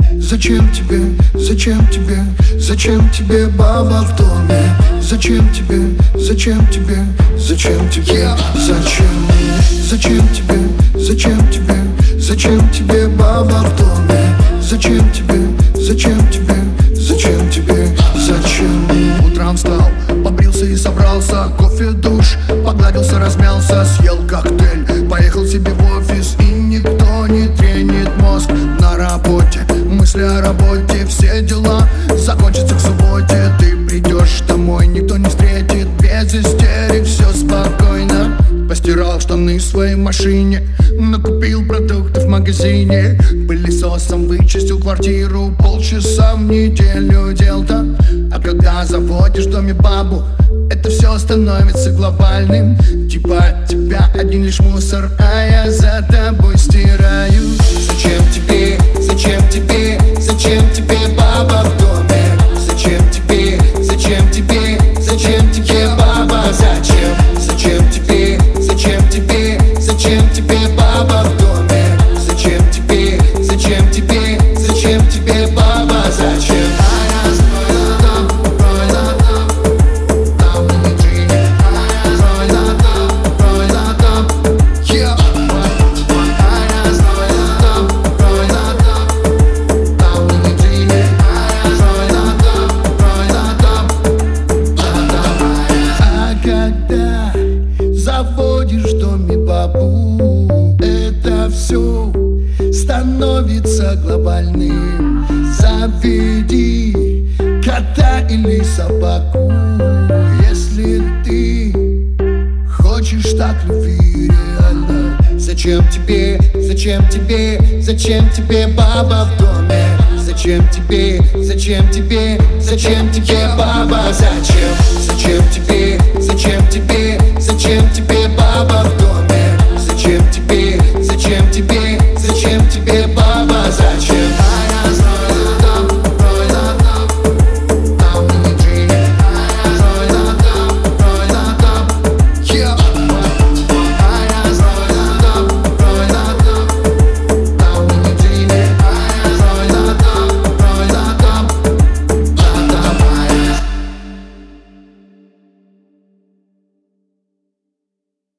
Зачем тебе, зачем тебе, зачем тебе баба в доме? Зачем тебе, зачем тебе, зачем тебе, зачем? Зачем тебе, зачем тебе, зачем тебе баба в доме? Зачем тебе, зачем тебе, зачем тебе, зачем? Утром встал, побрился и собрался, кофе, душ, погладился, размялся, съел коктейль, поехал себе в офис, и никто не тренит мозг на работе. Мысли о работе, все дела закончатся к субботе. Ты придешь домой, никто не встретит, без истерик, все спокойно. Постирал штаны в своей машине, накупил продукты в магазине, пылесосом вычистил квартиру, полчаса в неделю дел-то. А когда заводишь в доме бабу, это все становится глобальным. Типа тебя один лишь мусор, а я за тобой стираю. Зачем тебе, зачем тебе, зачем тебе баба в доме? Зачем тебе, зачем тебе, зачем тебе баба? Зачем, зачем тебе, зачем тебе, зачем тебе баба в доме? Зачем тебе, зачем тебе, зачем тебе баба? Зачем? Заводишь в доме бабу, это все становится глобальным. Заведи кота или собаку, если ты хочешь так любви реально. Зачем тебе, зачем тебе, зачем тебе баба в доме? Зачем тебе, зачем тебе, зачем тебе баба? Зачем, зачем тебе, зачем тебе, зачем тебе